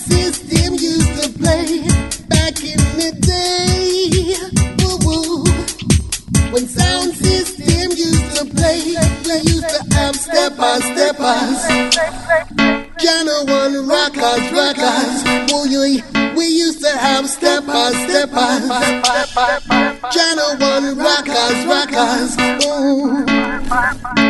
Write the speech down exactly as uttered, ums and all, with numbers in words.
system used to play back in the day. Woo woo. When sound system used to play, we used to have steppers, steppers. Channel one rockers, rockers. Woo you. We used to have steppers, steppers. Channel one rockers, rockers. Ooh.